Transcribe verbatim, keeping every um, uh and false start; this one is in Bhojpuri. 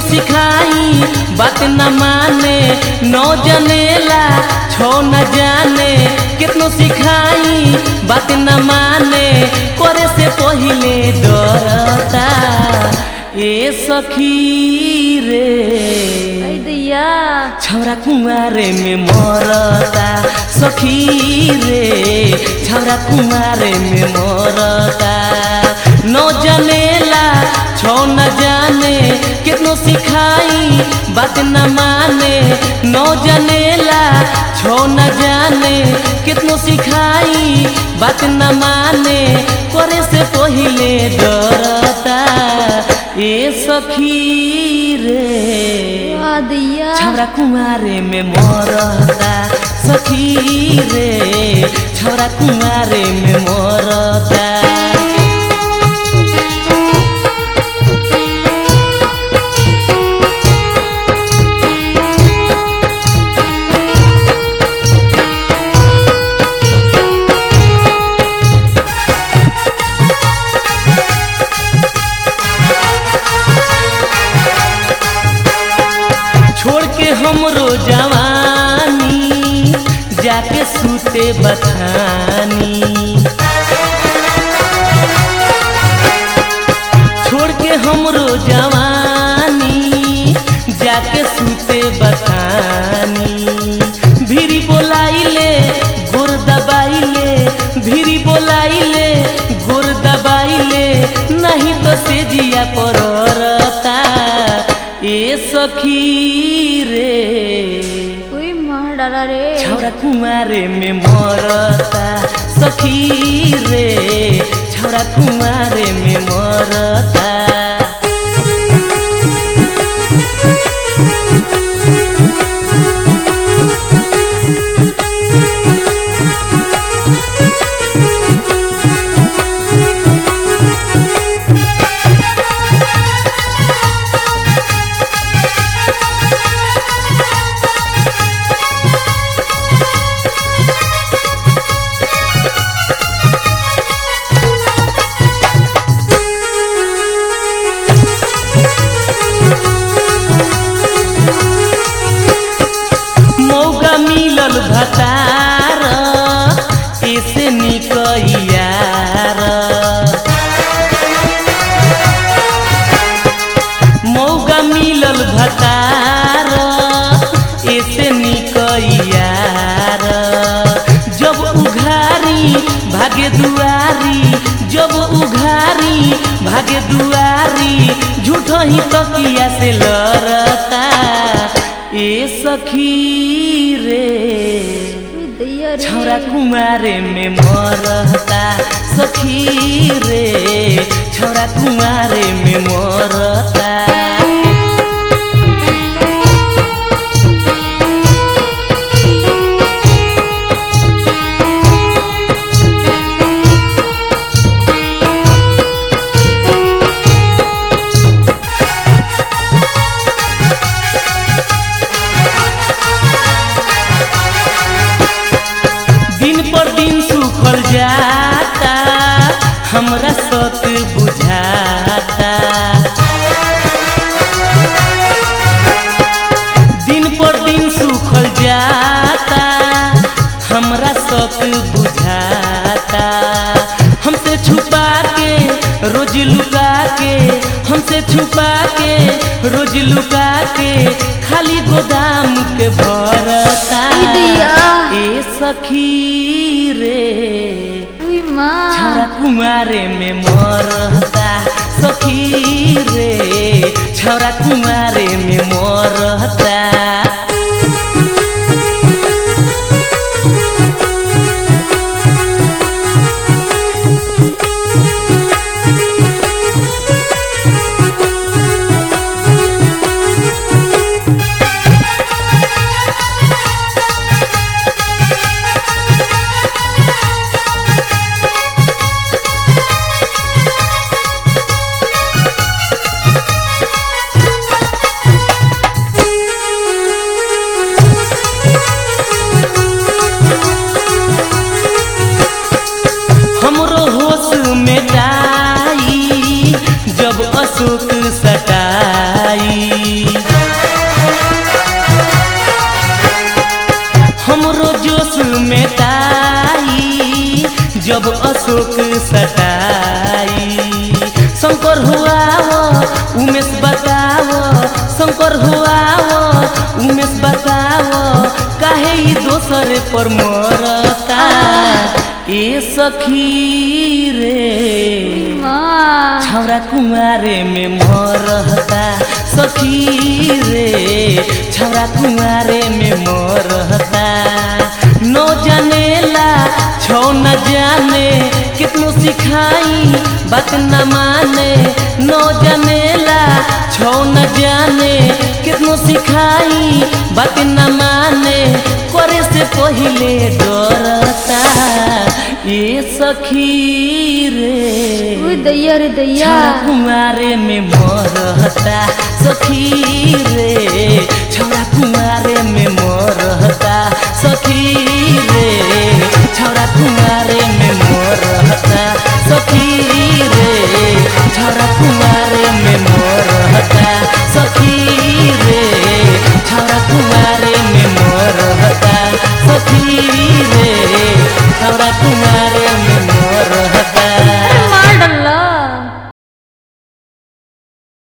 सिखाई बात न माने, नौ जनेला छो न जाने। कितनो सिखाई बात न माने, करे से पहिले डरता। ए सखी रे दैया छौरा कुमारे में मरता। सखी रे छौरा कुमारे में मरता। नौ जनेला छो न जाने, कितनो सिखाई बात न माने। नौ जनेला छो न जाने, कितनो सिखाई बात न माने, करे से पहिले डरता। ए सखी रे दैया छौरा कुमारे में मरता। सखी रे छौरा कुमारे में मरता। छोड़ के हमरो जवानी जाके सूते बथानी। छोड़ के हमरो जवानी जाके सूते बथानी। भीरी बोलाइले गोर दबाइले, भीरी बोलाइले गोर दबाइले, नहीं तो सेजिया परता। ए सखी रे डाला रे छौरा कुमारे में मरता। सखी रे छौरा कुमारे में मरता। मौका मिलल भतार ऐसे निकैयार। मौका मिलल भतार ऐसे निकैयार। जब उघारी भागे दुआरी, जब उघारी भागे दुआरी, झूठो ही तकिया से लड़ता। ए सखी रे छौरा कुमारे में मरता। सखी रे छौरा कुमारे में मरता। सुखल जाता हमरा सत बुझाता। दिन पर दिन सुखल जाता हमरा सत बुझाता। हमसे छुपा के रोज लुका के, हमसे छुपा के रोज लुका के, खाली गोदाम के भरता। ए सखी रे छौरा कुमारे में मरता। सखी रे छौरा कुमारे में मरता। अशोक सटाई। जब अशोक सटाई। शंकर हुआ वो उमेश बताओ, शंकर हुआ वो उमेश बताओ, काहे ई दोसर पर मरता ए सखी रे। माँ छौरा कुंवारे में मरता सखी रे, छौरा कुंवारे में मरता। न जानेला छौ न जाने, कितनो सिखाई बात न माने। न जानेला छौ न जाने, कितनो सिखाई बात न माने। करे से पहिले डरता ए सखी रे। ओए दैया रे दैया, छौरा कुंवारे में मरता सखी रे, छौरा कुंवारे में मरता सखी रे, छौरा कुंवारे में